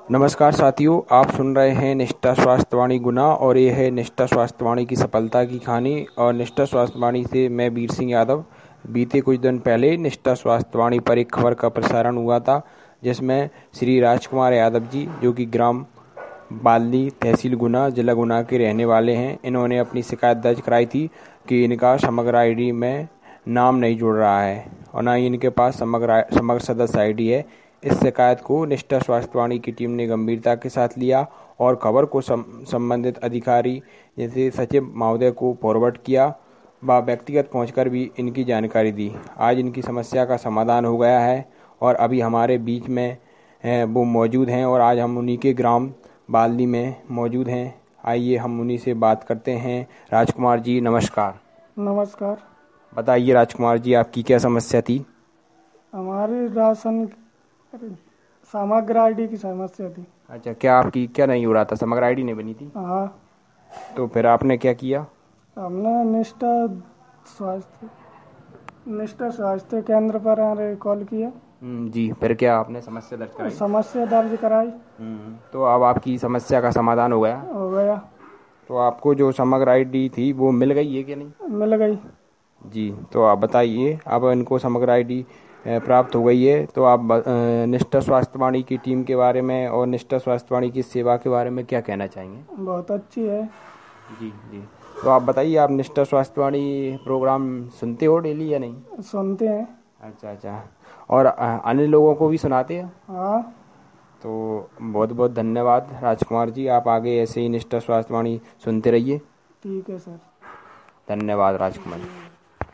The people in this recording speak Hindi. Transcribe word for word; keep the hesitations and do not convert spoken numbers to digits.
नमस्कार साथियों, आप सुन रहे हैं निष्ठा स्वास्थ्यवाणी गुना और ये है निष्ठा स्वास्थ्यवाणी की सफलता की कहानी। और निष्ठा स्वास्थ्यवाणी से मैं वीर सिंह यादव। बीते कुछ दिन पहले निष्ठा स्वास्थ्यवाणी पर एक खबर का प्रसारण हुआ था, जिसमें श्री राजकुमार यादव जी, जो कि ग्राम बाल्दी, तहसील गुना, जिला गुना के रहने वाले हैं, इन्होंने अपनी शिकायत दर्ज कराई थी कि इनका समग्र आईडी में नाम नहीं जुड़ रहा है और ना ही इनके पास समग्र समग्र सदस्य आईडी है। इस शिकायत को निष्ठा स्वास्थ्यवाणी की टीम ने गंभीरता के साथ लिया और खबर को सम, संबंधित अधिकारी जैसे सचिव महोदय को फॉरवर्ड किया व व्यक्तिगत पहुंचकर भी इनकी जानकारी दी। आज इनकी समस्या का समाधान हो गया है और अभी हमारे बीच में वो मौजूद हैं और आज हम उन्हीं के ग्राम बाल्दी में मौजूद हैं। आइए हम उन्हीं से बात करते हैं। राजकुमार जी नमस्कार। नमस्कार। बताइए राजकुमार जी, आपकी क्या समस्या थी? हमारी राशन समग्र आईडी की समस्या थी। अच्छा, क्या आपकी क्या नहीं हो रहा था? समग्र आईडी नहीं बनी थी? हाँ। तो फिर आपने क्या किया? हमने निष्ठा स्वास्थ्य निष्ठा स्वास्थ्य केंद्र पर कॉल किया। जी, फिर क्या आपने समस्या दर्ज कराई? समस्या दर्ज कराई। तो अब आपकी समस्या का समाधान हो गया? हो गया। तो आपको जो समग्र आईडी थी वो मिल गई है कि नहीं? मिल गई। जी, तो आप बताइए, अब इनको समग्र आईडी प्राप्त हो गई है, तो आप निष्ठा स्वास्थ्यवाणी की टीम के बारे में और निष्ठा स्वास्थ्यवाणी की सेवा के बारे में क्या कहना चाहेंगे? बहुत अच्छी है। जी जी। तो आप बताइए, आप निष्ठा स्वास्थ्यवाणी प्रोग्राम सुनते हो डेली या नहीं? सुनते हैं। अच्छा अच्छा। और अन्य लोगों को भी सुनाते हैं? हाँ। तो बहुत बहुत धन्यवाद राजकुमार जी, आप आगे ऐसे ही निष्ठा स्वास्थ्यवाणी सुनते रहिए। ठीक है सर। धन्यवाद राजकुमार जी।